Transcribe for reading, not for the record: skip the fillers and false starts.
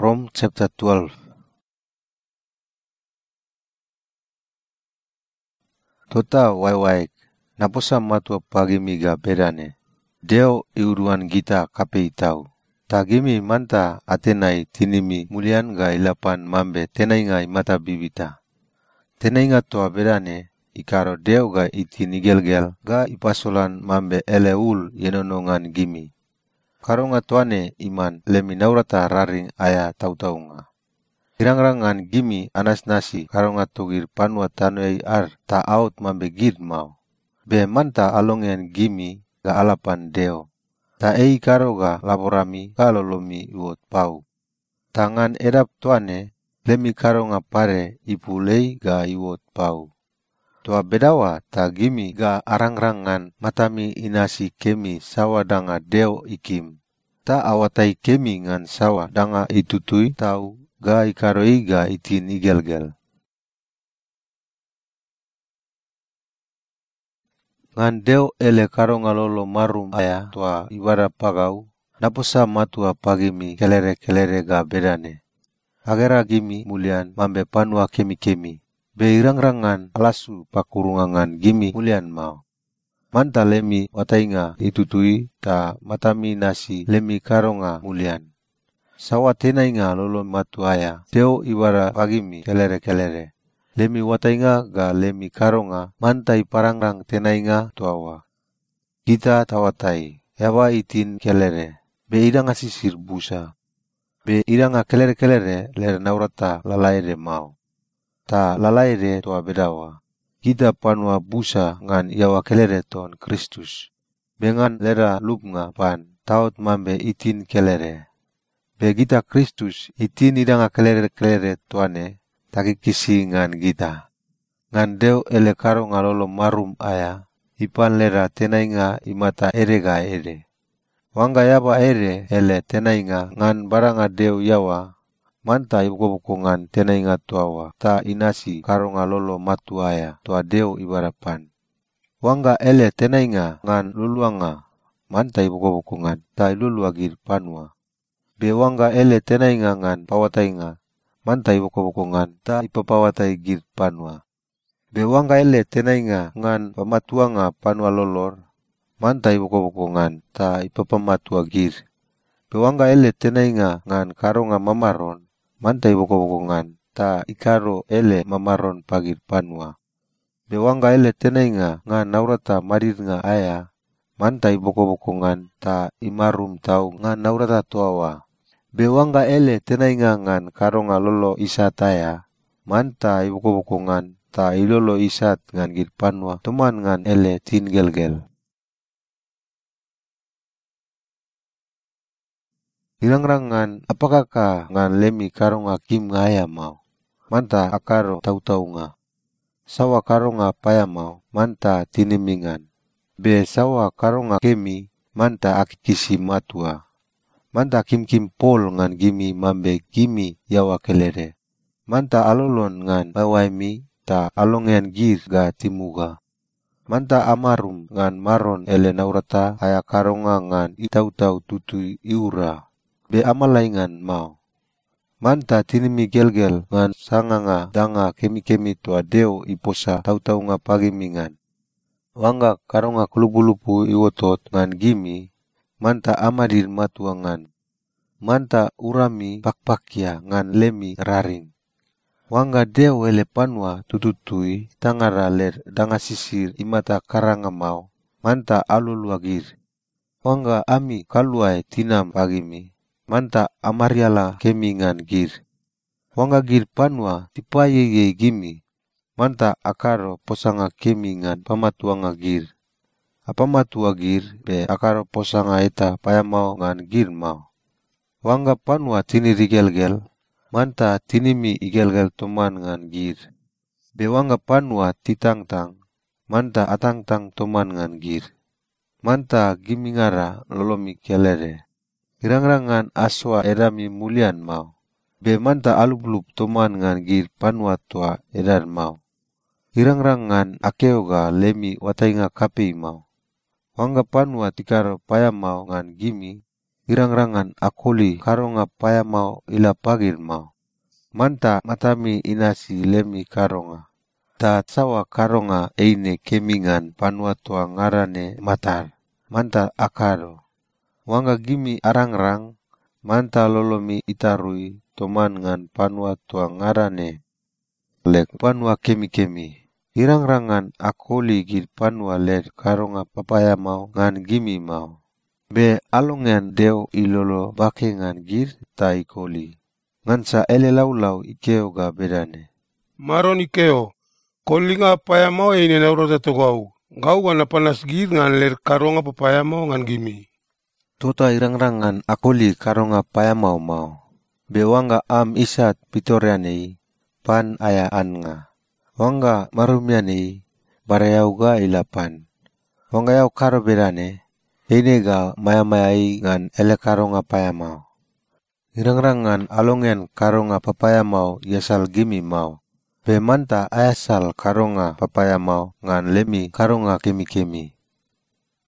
Rome chapter 12. Tota wai naposa matua pagi miga bedane. Deo iuruan gita kape itau. Tagimi manta atenai tinimi mulian ga ilapan mambe tenai ngai mata bibita. Tenai nga toa bedane ikaro deo ga iti nigel-gel ga ipasolan mambe eleul yenonongan gimi. Karonga tuane iman lemi naurata raring aya tau-taunga. Irang-rangan gimi anas nasi karonga togir panua tanuei ar ta out mambe gid mau. Be manta alongian gimi ga alapan deo. Ta ei karo ga laborami ga lolomi uot pau. Tangan edap tuane lemi karonga pare ipulei ga iwot pau. Tua bedawa ta gimi ga arang-rangan matami inasi kemi sawa danga deo ikim. Ta awatai kemi ngan sawa danga itutui tau ga ikaroi ga iti nigel-gel. Ngan deo ele karonga lolo marum aya tua ibara pagau, naposa matua pagimi kelere-kelere ga bedane. Agera gimi mulian mambe panua kemi-kemi. Be irang-rangan alasu pakurungangan gimi mulian mau. Manta lemi watainga itutui ta matami nasi lemi karonga mulian. Sawa tenainga lolo matuaya deo ibara pagimi kelere-kelere. Lemi watainga ga lemi karonga mantai parangrang tenainga tuawa. Kita tawatai yawa itin kelere. Be idanga sisir busa. Be idanga kelere-kelere ler naurata lalaire mau. Ta lalaire tua bedawa. Kita panua busa ngan yawa kelere ton Kristus. Bengan lera lupnga pan taut mambe itin kelere. Be kita Kristus itin idanga kelere-kelere tuane takikisi ngan kita. Ngan deo ele karo ngalolo marum aya ipan lera tenainga imata ere ga ere. Wangga yaba ere ele tenainga ngan baranga deo yawa. Manta ibuko-bukongan tenainga tuawa ta inasi karonga lolo matuaya tua deo ibarapan. Wangga ele tenainga ngan luluanga manta ibuko-bukongan ta iluluagir panua. Be wangga ele tenainga ngan pawatainga manta ibuko-bukongan ta ipapawatai gir panua. Be wangga ele tenainga ngan pamatuanga panua lolor manta ibuko-bukongan ta ipapamatua gir. Be wangga ele tenainga ngan karonga mamaron manta ibuko-bukongan ta ikaro ele mamaron pagir panua. Be wangga ele tenainga ngan naurata marirnga aya manta ibuko-bukongan ta imarum tau ngan naurata tuawa. Be wangga ele tenainga ngan karonga lolo isat aya manta ibuko-bukongan ta ilolo isat ngan gir panua teman ngan ele tin gel-gel. Irang-rangan apakah ngan lemi karonga kim ngaya mau. Manta akaro tau-taunga. Sawa karonga paya mau manta tinimingan. Be sawa karonga kemi manta akikisi matua. Manta kim-kim pol ngan gimi mambe gimi yawa kelere. Manta alolon ngan bawaimi ta alongean gir ga timuga. Manta amarum ngan maron ele naurata aya karonga ngan itau-tau tutui iura. Be amalaingan mau. Manta tinimi gel-gel ngan sanganga danga kemi-kemi tua deo iposa tau-taunga pagi mingan. Wangga karonga kulupu-lupu iwotot ngan gimi, manta amadir matuangan. Manta urami pakpakia ngan lemi raring. Wangga deo ele panua tututui tangara ler danga sisir imata karanga mau, manta aluluagir. Wangga ami kaluai tinam pagimi. Manta amariala kemingan gir. Wangga gir panua tipaye gimi. Manta akaro posanga kemingan pamatuanga gir. Apamatua gir be akaro posanga eta payamau ngan gir mau. Wangga panua tini rigel-gel. Manta tinimi igel-gel toman ngan gir. Be wangga panua titang-tang. Manta atang-tang toman ngan gir. Manta gimingara lolomi kelere. Irang-rangan aswa edami mulian mau. Be manta alublup toman ngan gir panua tua edan mau. Irang-rangan akeoga lemi watainga kapei mau. Wangga panua tikaro paya mau ngan gimi. Irang-rangan akoli karonga payamau ila pagir mau. Manta matami inasi lemi karonga. Ta sawa karonga eine kemingan panua tua ngarane matar. Manta akaro. Wanga gimi arangrang, manta lolomi itarui toman ngan panua tua ngarane. Lek panua kemi-kemi. Irang-rangan akoli gir panua led karonga papaya mau ngan gimi mau. Be alongan deo ilolo bakengan gir ta ikoli. Ngansa ele lau-lau ikeo ga bedane. Maron ikeo, kolinga paya mau eine naurota togau. Gau gana panas gir ngan ler karonga papaya mau ngan gimi. Tota irang-rangan akoli karonga paya mau. Be wanga am isat pitorianei, pan aya anga. Wanga marumianei, barayau ga ilapan. Wanga yau karo bedane, ini ga maya-mayai ngan ele karonga paya mau. Irang-rangan alongen karonga papaya mau yasal gimi mau. Be manta ayasal karonga papaya mau ngan lemi karonga kemi-kemi.